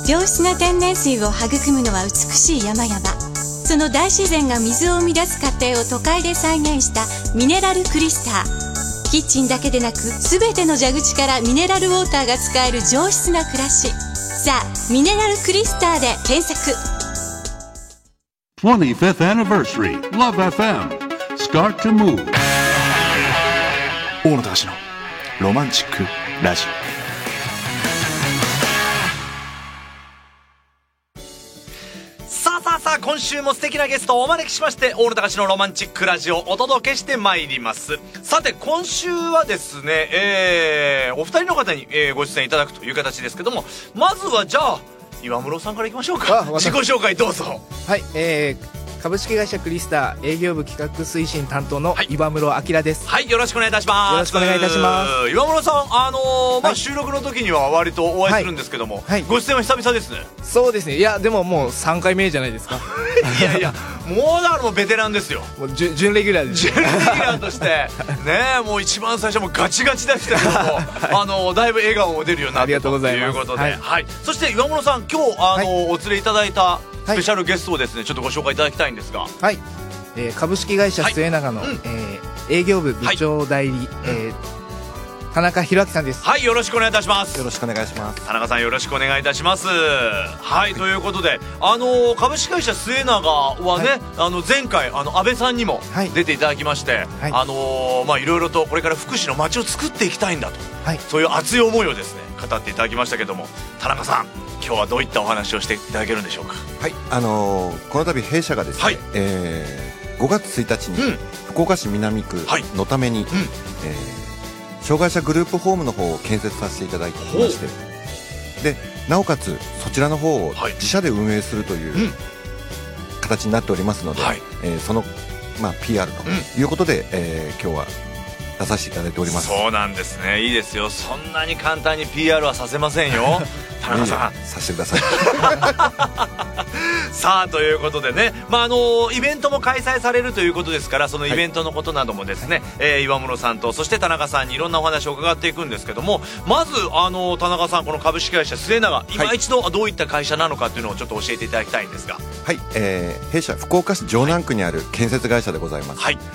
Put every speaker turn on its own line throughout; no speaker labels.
上質な天然水を育むのは美しい山々。その大自然が水を生み出す過程を都会で再現したミネラルクリスター。キッチンだけでなく全ての蛇口からミネラルウォーターが使える上質な暮らし。さあミネラルクリスターで検索。
25th Anniversary Love FM Start to Move
大野隆のロマンチックラジオ。
さあ今週も素敵なゲストをお招きしまして大野隆のロマンチックラジオをお届けしてまいります。さて今週はですね、お二人の方に、ご出演いただくという形ですけども、まずはじゃあ岩室さんからいきましょうか。自己紹介どうぞ。
はい、株式会社クリスター営業部企画推進担当の岩室明です。
はい、よろしくお願いいたします。
よろしくお願いいたします。
岩室さん、収録の時には割とお会いするんですけども、ご出演は久々ですね。
そうですね。いやでももう3回目じゃないですか。
いやもうだからもうベテランですよ。
もう準レギュラーです。
準レギュラーとしてね、もう一番最初もガチガチでしたけどもだいぶ笑顔も出るようになったということで、そして岩室さん今日お連れいただいたスペシャルゲストをですねちょっとご紹介いただきたいんですが、
はい、株式会社末永の、営業部部長代理、田中宏明さんです。
はい、よろしくお願いいたします。
よろしくお願いします。
田中さんよろしくお願いいたします。はい、ということで株式会社末永はね、前回安倍さんにも出ていただきまして、いろいろとこれから福祉の街を作っていきたいんだと、そういう熱い思いをですね語っていただきましたけども、田中さん今日はどういったお話をしていただけるんでしょうか。
はい、この度弊社がですね、5月1日に福岡市南区のために、障害者グループホームの方を建設させていただいてきまして、でなおかつそちらの方を自社で運営するという形になっておりますので、その、PR ということで、今日は出させていただいております。
そうなんですね。いいですよ。そんなに簡単に PR はさせませんよ。田中さん
させてください。
さあということでね、イベントも開催されるということですから、そのイベントのことなどもですね、岩室さんとそして田中さんにいろんなお話を伺っていくんですけども、まず田中さんこの株式会社末永、今一度どういった会社なのかというのをちょっと教えていただきたいんですが。
はい、弊社福岡市城南区にある建設会社でございます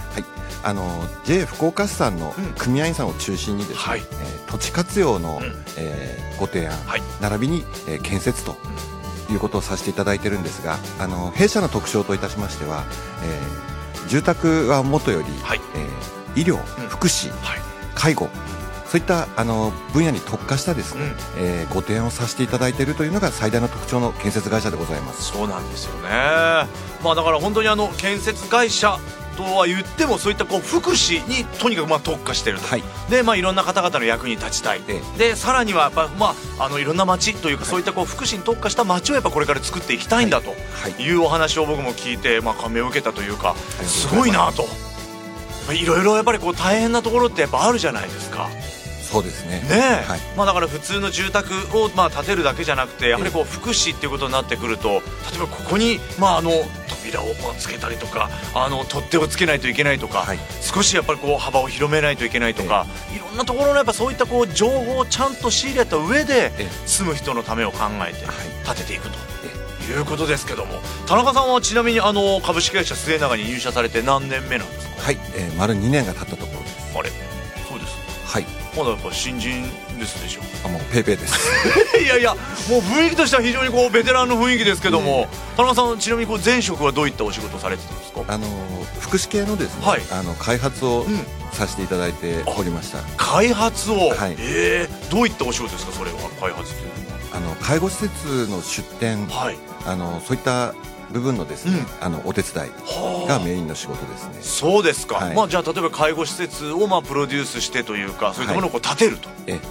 。JA 福岡市さんの組合員さんを中心にですね、土地活用の、ご提案、並びに、建設ということをさせていただいてるんですが、弊社の特徴といたしましては、住宅はもとより、医療、福祉、介護、そういった分野に特化したですね、ご提案をさせていただいているというのが最大の特徴の建設会社でございます。
そうなんですよね。だから本当に建設会社とは言ってもそういった福祉にとにかく特化していると、でいろんな方々の役に立ちたい、でさらにはやっぱいろんな街というか、そういった福祉に特化した街をやっぱこれから作っていきたいんだというお話を僕も聞いて、感銘を受けたというか、すごいなと。いろいろやっぱり大変なところってやっぱあるじゃないですか。
そうですね。
だから普通の住宅を建てるだけじゃなくて、やはり福祉っていうことになってくると、例えばここに扉をつけたりとか、取っ手をつけないといけないとか、少しやっぱり幅を広めないといけないとか、いろんなところのやっぱそういった情報をちゃんと仕入れた上で、住む人のためを考えて建てていくということですけども、田中さんはちなみに株式会社末永に入社されて何年目なんですか。
はい、丸2年が経ったところです。
あれ、そうです。
はい。
まだやっぱ新人ですでしょ。
もうペーペーです。
いやもう雰囲気としては非常にベテランの雰囲気ですけども、田中さんちなみに前職はどういったお仕事をされてたんですか。
福祉系のですね、開発をさせていただいておりました。
開発を、どういったお仕事ですかそれは。開発というのは
介護施設の出店、そういった部分のですね、お手伝いがメインの仕事ですね。
そうですか。じゃあ例えば介護施設をプロデュースしてというか、そういったものを建てると。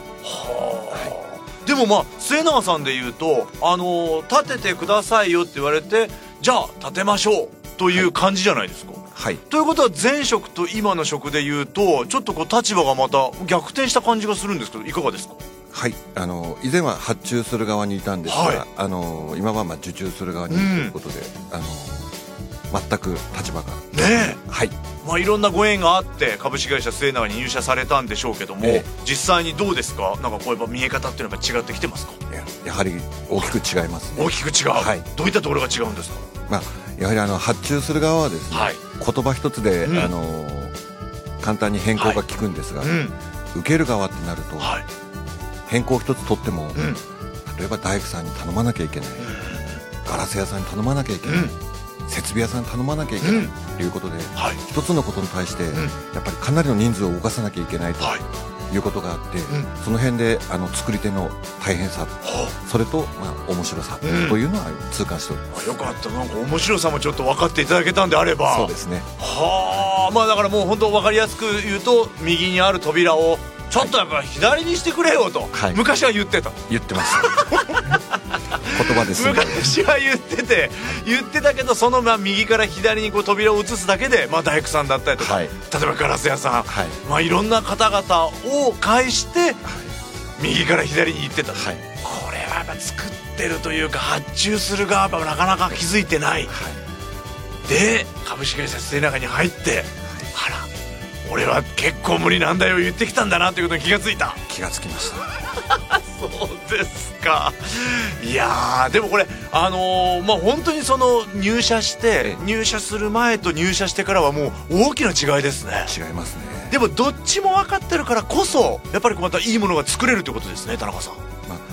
でも末永さんでいうと建ててくださいよって言われて、じゃあ建てましょうという感じじゃないですか。ということは前職と今の職でいうとちょっと立場がまた逆転した感じがするんですけど、いかがですか。
はい、以前は発注する側にいたんですが、今は受注する側にいるということで、 全く立場が
ねえ、
はい、
まあ、いろんなご縁があって株式会社末永に入社されたんでしょうけども、実際にどうですか？なんかこうやっぱ見え方っていうのが違ってきてますか？
やはり大きく違いますね。
大きく違う、
はい、
どういったところが違うんですか？
まあ、やはり発注する側はですね、はい、言葉一つで、簡単に変更が効くんですが、受ける側ってなると、変更一つ取っても、例えば大工さんに頼まなきゃいけない、ガラス屋さんに頼まなきゃいけない、設備屋さんに頼まなきゃいけないということで、一つのことに対して、やっぱりかなりの人数を動かさなきゃいけないということがあって、その辺で作り手の大変さ、それと、面白さというのは痛感しております。
よかった、なんか面白さもちょっと分かっていただけたんであれば。
そうですね。
はあ、まあだからもう本当分かりやすく言うと、右にある扉をちょっとやっぱ左にしてくれよと、昔は言ってた。
言ってました言葉ですね。
昔は言ってたけど、その右から左にこう扉を移すだけで、大工さんだったりとか、例えばガラス屋さん、いろんな方々を介して右から左に行ってた、これはやっぱ作ってるというか発注する側はなかなか気づいてない、で株式会社末永に入って、あら俺は結構無理なんだよ言ってきたんだなということに気がつ
きました
そうですか。いやでもこれ本当にその入社する前と入社してからはもう大きな違いですね。
違いますね。
でもどっちも分かってるからこそやっぱりまたいいものが作れるということですね、田中さん。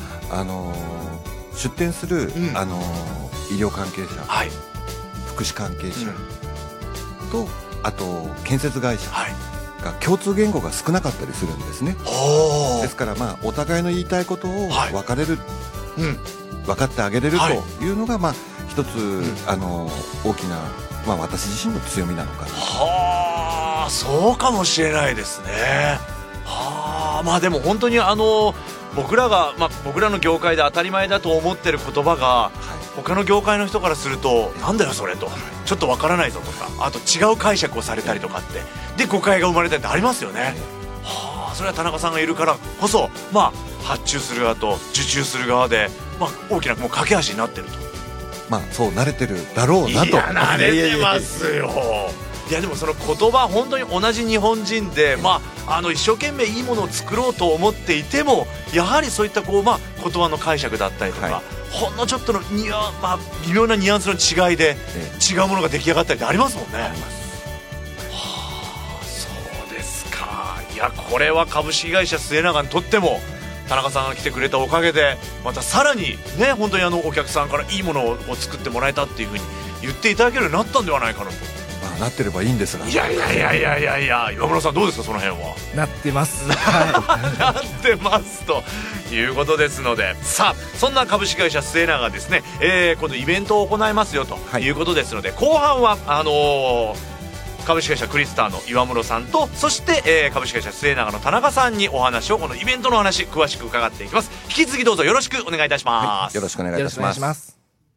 出展する、医療関係者、福祉関係者、とあと建設会社が共通言語が少なかったりするんですね。ですからお互いの言いたいことを分かってあげれるというのが一つ大きな私自身の強みなのかな。
はあ、そうかもしれないですね。はあ、でも本当に僕らの業界で当たり前だと思ってる言葉が、他の業界の人からするとなんだよそれと、ちょっとわからないぞとか、あと違う解釈をされたりとかってで誤解が生まれたりってありますよね。はあ、それは田中さんがいるからこそ発注する側と受注する側で、大きなもう架け橋になってると。
そう慣れてるだろうなと。
いや慣れてますよ。いやでもその言葉本当に同じ日本人で、一生懸命いいものを作ろうと思っていても、やはりそういった言葉の解釈だったりとか、ほんのちょっとの微妙なニュアンスの違いで違うものが出来上がったりってありますもんね。あります。はあ、そうですか。いやこれは株式会社末永にとっても田中さんが来てくれたおかげでまたさらにね、本当にお客さんからいいものを作ってもらえたっていうふうに言っていただけるようになったんではないかなと。
なってればいいんですが。
いや岩村さんどうですか、その辺は。
なってます
なってますということですので、さあそんな株式会社末永がですね、今度イベントを行いますよということですので、後半は株式会社クリスターの岩室さんと、そして、株式会社末永の田中さんにお話を、このイベントの話詳しく伺っていきます。引き続きどうぞよろしくお願いいたします。
よろしくお願いいたします。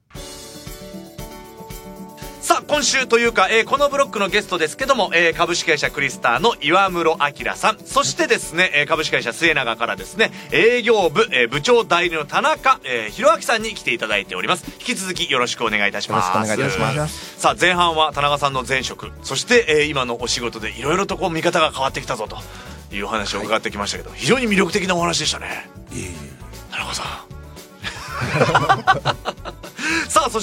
さあ今週というか、このブロックのゲストですけども、株式会社クリスターの岩室明さん、そしてですね、株式会社末永からですね、営業部、部長代理の田中、弘明さんに来ていただいております。引き続きよろしくお願いいたします。
よろしくお願いいたします。
さあ前半は田中さんの前職、そして、今のお仕事でいろいろと見方が変わってきたぞというお話を伺ってきましたけど、非常に魅力的なお話でしたね。田中さんさあそして、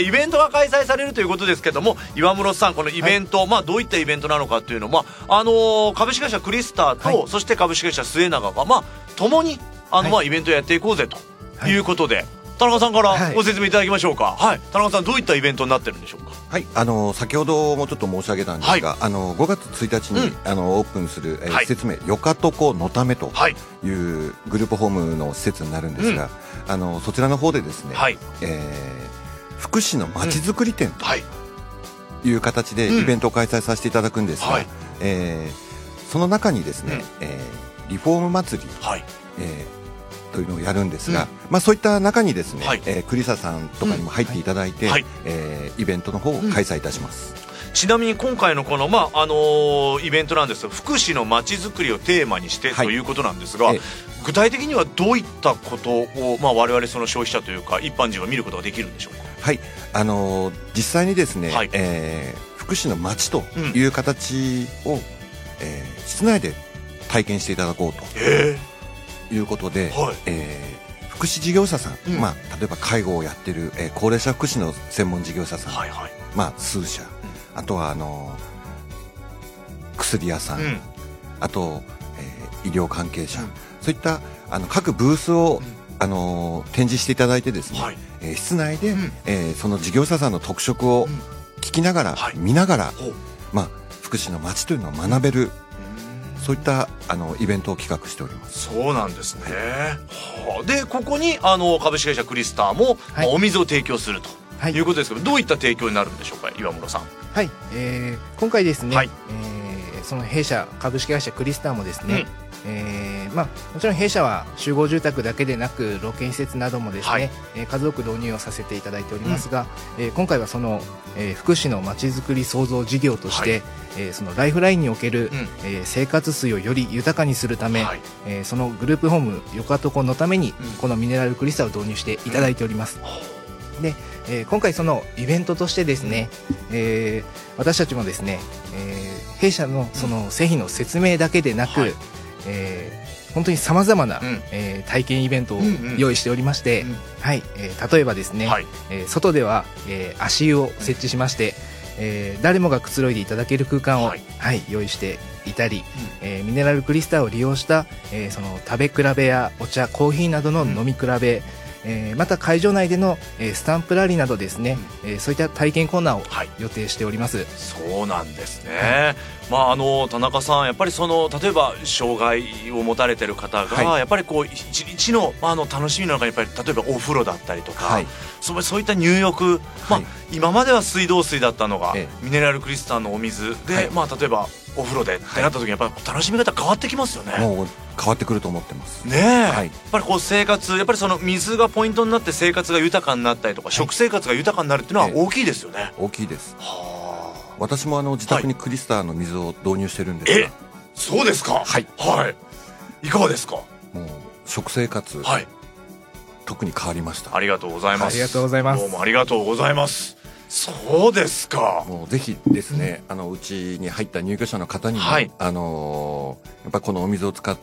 イベントが開催されるということですけども、岩室さんこのイベント、どういったイベントなのかっていうのは、株式会社クリスターと、そして株式会社末永が共にイベントをやっていこうぜということで、田中さんからご説明いただきましょうか。田中さんどういったイベントになってるんでしょうか。
先ほどもちょっと申し上げたんですが、5月1日に、オープンする、施設名よかとこのためというグループホームの施設になるんですが、そちらの方でですね、福祉のまちづくり展という形でイベントを開催させていただくんですが、その中にですね、リフォーム祭り、というのをやるんですが、そういった中にですね、クリサさんとかにも入っていただいて、イベントの方を開催いたします。
ちなみに今回のこの、イベントなんですが、福祉のまちづくりをテーマにしてということなんですが、具体的にはどういったことを、我々その消費者というか一般人は見ることができるんでしょうか。
実際にですね、
はい、
福祉の街という形を、室内で体験していただこうということで、はい、福祉事業者さん、例えば介護をやってる、高齢者福祉の専門事業者さん、はいはい、数社、あとは薬屋さん、あと、医療関係者、そういった各ブースを、展示していただいてですね、はい、室内で、その事業者さんの特色を聞きながら、見ながら、福祉の街というのを学べる、そういったイベントを企画しております。
そうなんですね。はい、でここに株式会社クリスターも、お水を提供するということですけど、どういった提供になるんでしょうか、岩室さん。
はい、今回ですね、はい、その弊社株式会社クリスターもですね、もちろん弊社は集合住宅だけでなく老健施設などもですね、数多く導入をさせていただいておりますが、今回はその、福祉のまちづくり創造事業として、そのライフラインにおける、生活水をより豊かにするため、そのグループホームよかとこのために、このミネラルクリスタルを導入していただいております。で、今回そのイベントとしてですね、私たちもですね、弊社のその製品の説明だけでなく、本当にさまざまな、体験イベントを用意しておりまして、例えばですね、外では、足湯を設置しまして、誰もがくつろいでいただける空間を、用意していたり、ミネラルクリスターを利用した、その食べ比べやお茶コーヒーなどの飲み比べ、また会場内での、スタンプラリーなどですね、そういった体験コーナーを予定しております。
そうなんですね。田中さん、やっぱり例えば障害を持たれてる方が、やっぱりこう一日の、楽しみの中にやっぱり例えばお風呂だったりとか、そういった入浴、今までは水道水だったのが、ミネラルクリスタルのお水で、例えばお風呂でってなった時にやっぱり楽しみ方変わってきますよね。
もう変わってくると思ってますね。
やっぱりこう生活、やっぱりその水がポイントになって生活が豊かになったりとか、食生活が豊かになるっていうのは大きいですよね。
大きいです。私も自宅にクリスターの水を導入してるんですが。
そうですか。いかがですか。
もう食生活、特に変わりました。
ありがとうございます。
ありがとうございます。
どうもありがとうございます。そうですか。
もうぜひですね、うちに入った入居者の方にも、やっぱりこのお水を使って、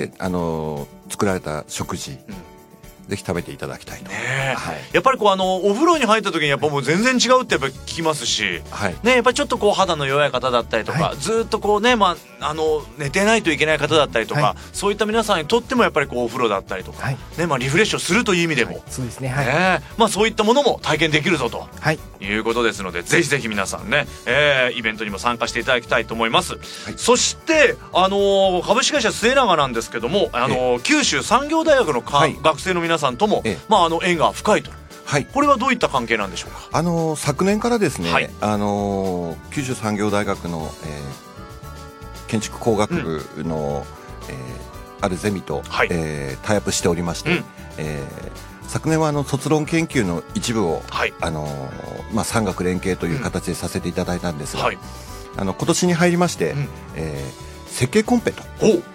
作られた食事、ぜひ食べていただきたいと。
やっぱりこうお風呂に入った時にやっぱもう全然違うってやっぱ聞きますし、やっぱりちょっとこう肌の弱い方だったりとか、ずっとこうね、寝てないといけない方だったりとか、そういった皆さんにとってもやっぱりこうお風呂だったりとか、リフレッシュをするという意味でも、
そうですね、
そういったものも体験できるぞと、いうことですので、ぜひぜひ皆さんね、イベントにも参加していただきたいと思います。そして株式会社末永なんですけども、九州産業大学の学生の皆さんとも、縁が深いと。これはどういった関係なんでしょうか。
昨年からですね、九州産業大学の、建築工学部の、あるゼミと、タイアップしておりまして、昨年は卒論研究の一部を、産学連携という形でさせていただいたんですが、今年に入りまして、設計コンペと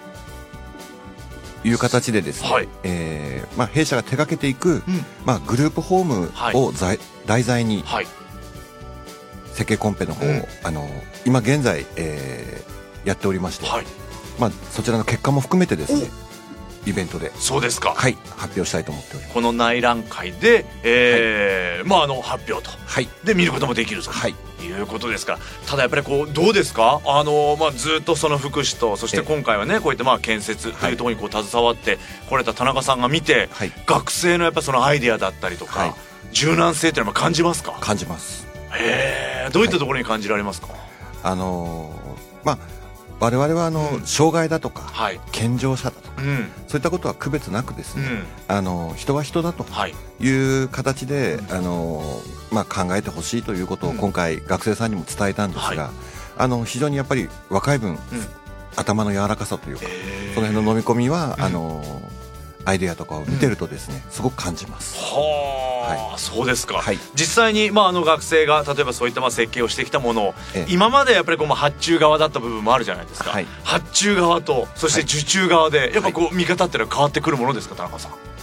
いう形でですね、弊社が手掛けていく、グループホームを題材に、設計コンペの方を、今現在、やっておりまして、そちらの結果も含めてですね、イベントで発表したいと思っております。
この内覧会で、発表と、で見ることもできるぞということですから、ただやっぱりこうどうですか、ずっとその福祉と、そして今回はね、こういった建設というところにこう携わってこれた田中さんが見て、学生のやっぱそのアイデアだったりとか、柔軟性っていうのは感じますか。
感じます。
どういったところに感じられますか。
我々は障害だとか、健常者だとか、そういったことは区別なくですね、人は人だという形で、考えてほしいということを今回学生さんにも伝えたんですが、非常にやっぱり若い分、頭の柔らかさというか、その辺の飲み込みは、アイデアとかを見てるとですね、すごく感じます。
そうですか。実際に学生が例えばそういった設計をしてきたものを、今までやっぱり発注側だった部分もあるじゃないですか。発注側とそして受注側でやっぱこう見方っていうのは変わってくるものですか、田中さん。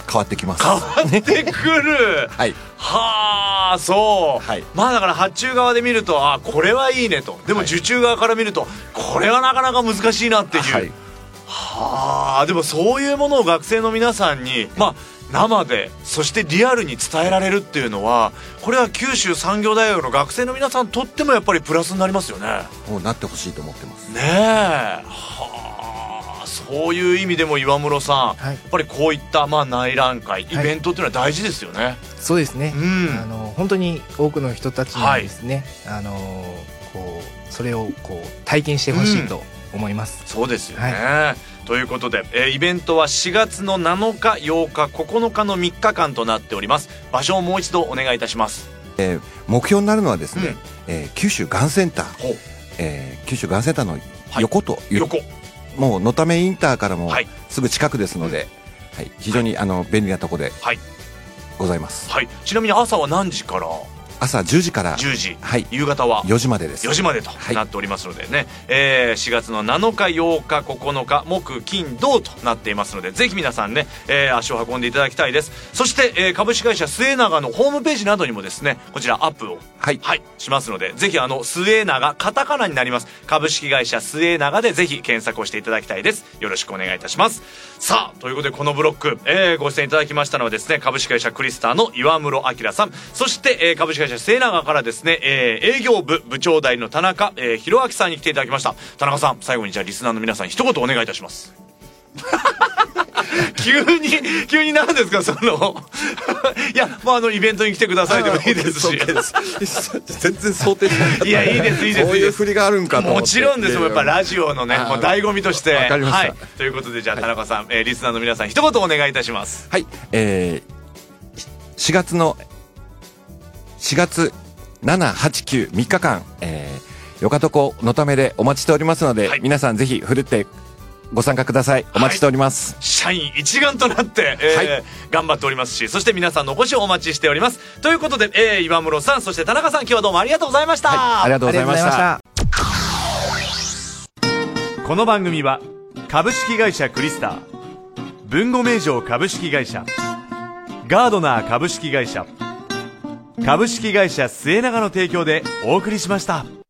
変わってきます。
変わってくる
はい。
はあ、そう、
はい、
まあだから発注側で見ると、あ、これはいいねと。でも受注側から見ると、これはなかなか難しいなっていう、
はい、
はあ、でもそういうものを学生の皆さんに、まあ生で、そしてリアルに伝えられるっていうのは、これは九州産業大学の学生の皆さんにとってもやっぱりプラスになりますよね。
もうなってほしいと思ってます
ねえ。はあ、そういう意味でも岩室さん、はい、やっぱりこういったまあ内覧会、イベントっていうのは大事ですよね。はい、
そうですね、本当に多くの人たちにですね、こうそれをこう体験してほしいと思います。
そうですよね。はい、ということで、イベントは4月の7日、8日、9日の3日間となっております。場所をもう一度お願いいたします。
目標になるのはですね、九州がんセンター、九州がんセンターの横という、はい、もうのためインターからもすぐ近くですので、はい、非常に便利なところでございます。
はい、ちなみに朝は何時から？
朝10時から
10時、
はい、
夕方は
4時までです。
4時までとなっておりますのでね、4月の7日、8日、9日、木、金、土となっていますので、ぜひ皆さんね、足を運んでいただきたいです。そして、株式会社末永のホームページなどにもですね、こちらアップを、はいはい、しますので、ぜひ末永、カタカナになります株式会社末永でぜひ検索をしていただきたいです。よろしくお願いいたします。さあ、ということでこのブロック、ご出演いただきましたのはですね、株式会社クリスターの岩室明さん、そして、株式会社末永からですね、営業部部長代の田中、弘明さんに来ていただきました。田中さん、最後にじゃあリスナーの皆さん一言お願いいたします急に何ですかそのいや、まあイベントに来てくださいでもいいですし
全然想定しなかった。
いや、いいですいいです、
そういう振りがあるんかと思って。
もちろんですよ、やっぱラジオのね、もう醍醐味として。
わかりました。
はい、ということで、じゃあ田中さん、リスナーの皆さん一言お願いいたします。
はい、4月7、8、9、3日間、よかとこのためでお待ちしておりますので、はい、皆さんぜひふるってご参加ください。お待ちしております。
はい、社員一丸となって、はい、頑張っておりますし、そして皆さんのお越しをお待ちしております。ということで、岩室さん、そして田中さん、今日はどうもありがとうございました。
はい、ありがとうございました。
この番組は株式会社クリスター、文後名城株式会社、ガードナー株式会社、株式会社末永の提供でお送りしました。